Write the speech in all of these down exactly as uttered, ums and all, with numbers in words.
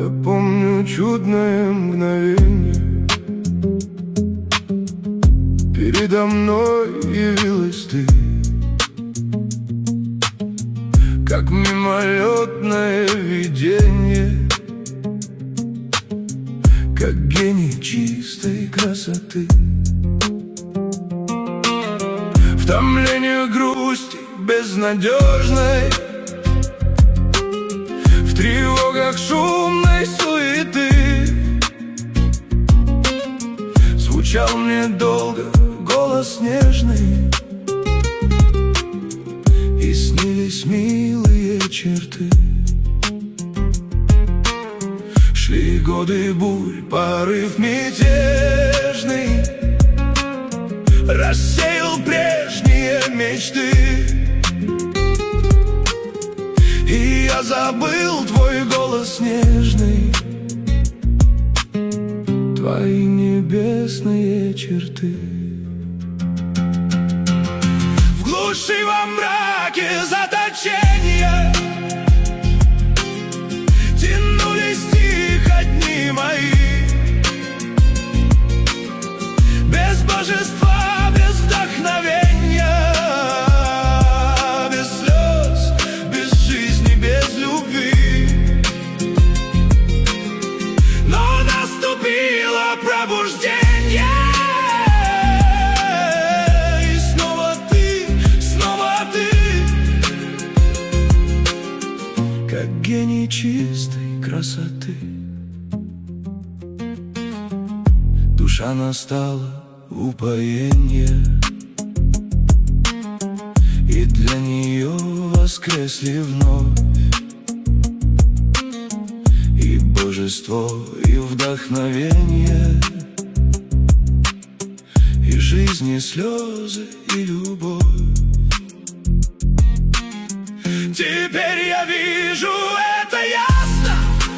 Я помню чудное мгновение. Передо мной явилась ты, как мимолетное видение, как гений чистой красоты. В томлении грусти безнадежной, в тревогах шумной суеты звучал мне долго голос нежный, и снились милые черты. Шли годы бурь, порыв мятежный рассеял прежние мечты, и я забыл твой голос нежный, твои небесные черты. В глуши во мраке заточения тянулись тихо дни мои, без божества, без вдохновения, без слез, без жизни, без любви. Но наступило пробуждение, и снова ты, снова ты, как гений чистой красоты. Душа настала упоение, и для нее воскресли вновь и божество, и вдохновение, и жизнь, и слезы, и любовь. Теперь я вижу это ясно,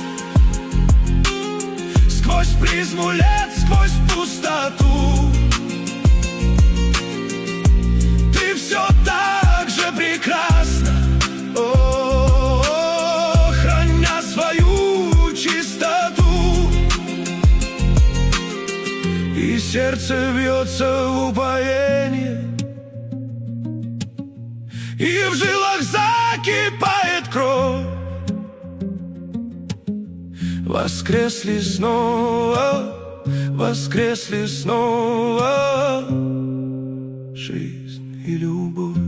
сквозь призму лет, сквозь пустоту. Ты все так же прекрасна, о, храня свою чистоту, и сердце бьется в упоении, и в жилах закипает кровь. Воскресли снова, воскресли снова жизнь и любовь.